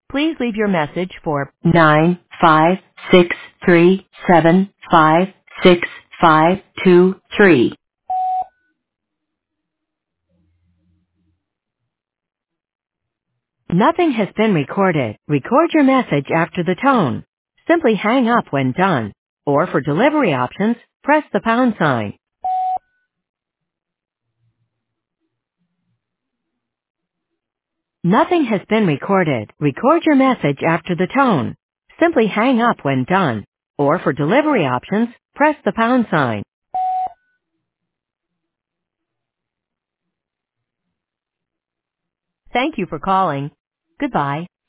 Please leave your message for 956375652. Nothing has been recorded. Record your message after the tone. Simply hang up when done. Or for delivery options, press the pound sign. Nothing has been recorded. Record your message after the tone. Simply hang up when done. Or for delivery options, press the pound sign. Thank you for calling. Goodbye.